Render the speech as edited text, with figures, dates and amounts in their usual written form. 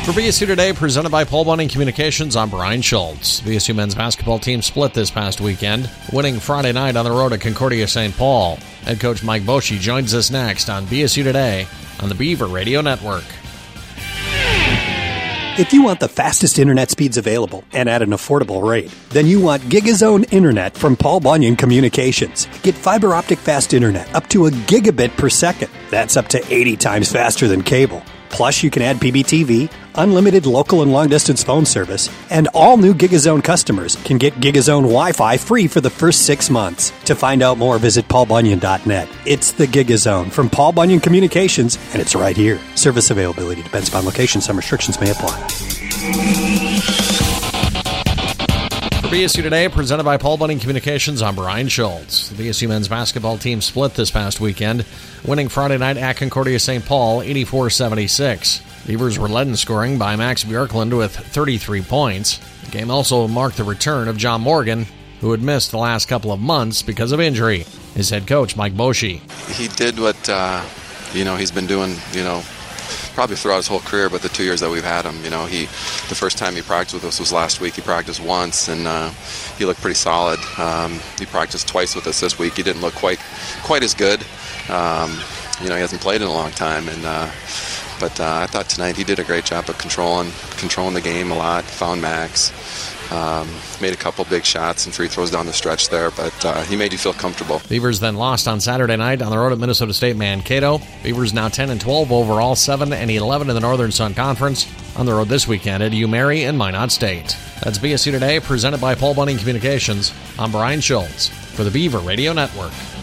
For BSU Today, presented by Paul Bunyan Communications, I'm Brian Schultz. BSU men's basketball team split this past weekend, winning Friday night on the road at Concordia St. Paul. Head coach Mike Boschee joins us next on BSU Today on the Beaver Radio Network. If you want the fastest internet speeds available and at an affordable rate, then you want GigaZone Internet from Paul Bunyan Communications. Get fiber optic fast internet up to a gigabit per second. That's up to 80 times faster than cable. Plus, you can add PBTV, unlimited local and long-distance phone service, and all new GigaZone customers can get GigaZone Wi-Fi free for the first 6 months. To find out more, visit paulbunyan.net. It's the GigaZone from Paul Bunyan Communications, and it's right here. Service availability depends upon location. Some restrictions may apply. For BSU Today, presented by Paul Bunyan Communications, I'm Brian Schultz. The BSU men's basketball team split this past weekend, winning Friday night at Concordia St. Paul 84-76. Beavers were led in scoring by Max Bjorklund with 33 points. The game also marked the return of John Morgan, who had missed the last couple of months because of injury. His head coach, Mike Boschee. He did what he's been doing, probably throughout his whole career, but the 2 years that we've had him, the first time he practiced with us was last week. He practiced once, and he looked pretty solid. He practiced twice with us this week. He didn't look quite as good. He hasn't played in a long time, but I thought tonight he did a great job of controlling the game a lot. Found Max, made a couple big shots and free throws down the stretch there, but he made you feel comfortable. Beavers then lost on Saturday night on the road at Minnesota State Mankato. Beavers now 10-12 overall, 7-11 in the Northern Sun Conference. On the road this weekend at UMary and Minot State. That's BSU Today, presented by Paul Bunyan Communications. I'm Brian Schultz for the Beaver Radio Network.